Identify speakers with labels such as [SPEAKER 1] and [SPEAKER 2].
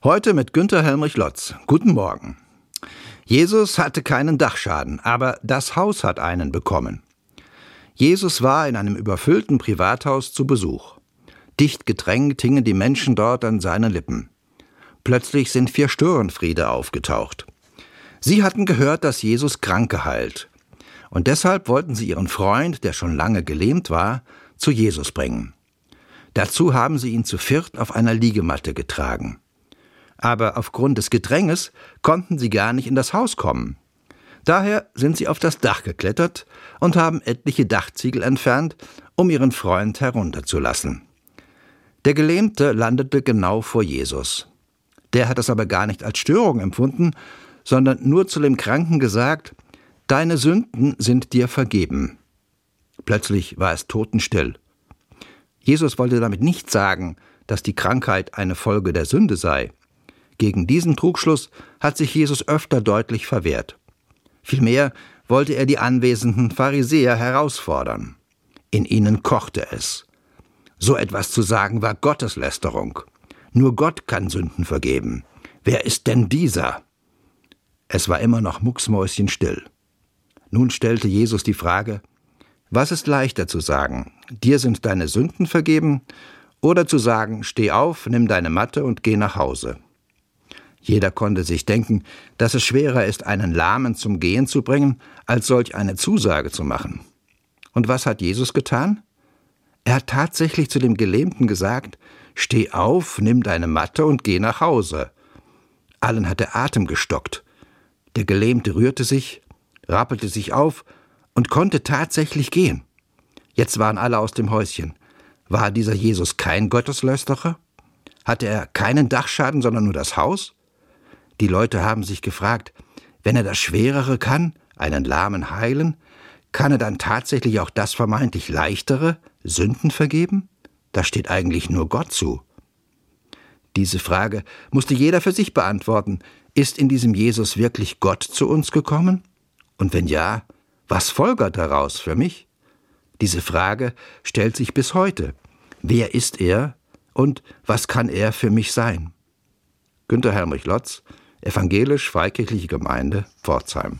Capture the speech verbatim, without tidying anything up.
[SPEAKER 1] Heute mit Günter Helmrich-Lotz. Guten Morgen. Jesus hatte keinen Dachschaden, aber das Haus hat einen bekommen. Jesus war in einem überfüllten Privathaus zu Besuch. Dicht gedrängt hingen die Menschen dort an seinen Lippen. Plötzlich sind vier Störenfriede aufgetaucht. Sie hatten gehört, dass Jesus Kranke heilt. Und deshalb wollten sie ihren Freund, der schon lange gelähmt war, zu Jesus bringen. Dazu haben sie ihn zu viert auf einer Liegematte getragen. Aber aufgrund des Gedränges konnten sie gar nicht in das Haus kommen. Daher sind sie auf das Dach geklettert und haben etliche Dachziegel entfernt, um ihren Freund herunterzulassen. Der Gelähmte landete genau vor Jesus. Der hat es aber gar nicht als Störung empfunden, sondern nur zu dem Kranken gesagt: »Deine Sünden sind dir vergeben.« Plötzlich war es totenstill. Jesus wollte damit nicht sagen, dass die Krankheit eine Folge der Sünde sei. Gegen diesen Trugschluss hat sich Jesus öfter deutlich verwehrt. Vielmehr wollte er die anwesenden Pharisäer herausfordern. In ihnen kochte es. So etwas zu sagen war Gotteslästerung. Nur Gott kann Sünden vergeben. Wer ist denn dieser? Es war immer noch mucksmäuschenstill. Nun stellte Jesus die Frage: Was ist leichter zu sagen, dir sind deine Sünden vergeben, oder zu sagen, steh auf, nimm deine Matte und geh nach Hause? Jeder konnte sich denken, dass es schwerer ist, einen Lahmen zum Gehen zu bringen, als solch eine Zusage zu machen. Und was hat Jesus getan? Er hat tatsächlich zu dem Gelähmten gesagt: Steh auf, nimm deine Matte und geh nach Hause. Allen hat der Atem gestockt. Der Gelähmte rührte sich, rappelte sich auf und konnte tatsächlich gehen. Jetzt waren alle aus dem Häuschen. War dieser Jesus kein Gotteslästerer? Hatte er keinen Dachschaden, sondern nur das Haus? Die Leute haben sich gefragt: Wenn er das Schwerere kann, einen Lahmen heilen, kann er dann tatsächlich auch das vermeintlich Leichtere, Sünden vergeben? Das steht eigentlich nur Gott zu. Diese Frage musste jeder für sich beantworten. Ist in diesem Jesus wirklich Gott zu uns gekommen? Und wenn ja, was folgert daraus für mich? Diese Frage stellt sich bis heute. Wer ist er und was kann er für mich sein? Günter Helmrich-Lotz, Evangelisch-Freikirchliche Gemeinde, Pforzheim.